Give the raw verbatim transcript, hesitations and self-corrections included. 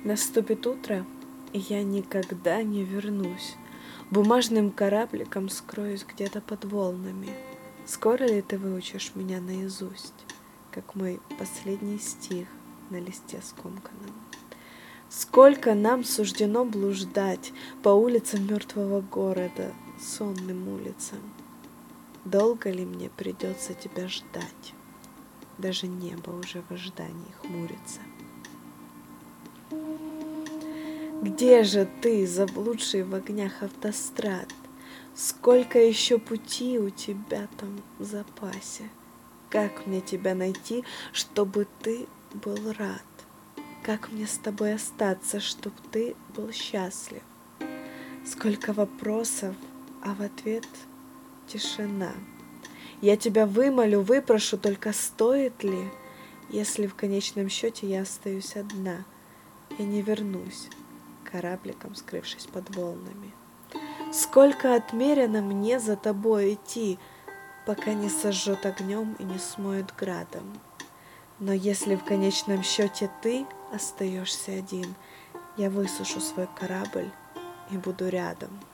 Наступит утро, и я никогда не вернусь. Бумажным корабликом скроюсь где-то под волнами. Скоро ли ты выучишь меня наизусть, как мой последний стих на листе скомканном? Сколько нам суждено блуждать по улицам мертвого города, сонным улицам? Долго ли мне придется тебя ждать? Даже небо уже в ожидании хмурится. Где же ты, заблудший в огнях автострад? Сколько еще пути у тебя там в запасе? Как мне тебя найти, чтобы ты был рад? Как мне с тобой остаться, чтоб ты был счастлив? Сколько вопросов, а в ответ тишина. Я тебя вымолю, выпрошу, только стоит ли, если в конечном счете я остаюсь одна? Я не вернусь, корабликом скрывшись под волнами. Сколько отмерено мне за тобой идти, пока не сожжет огнем и не смоет градом. Но если в конечном счете ты остаешься один, я высушу свой корабль и буду рядом.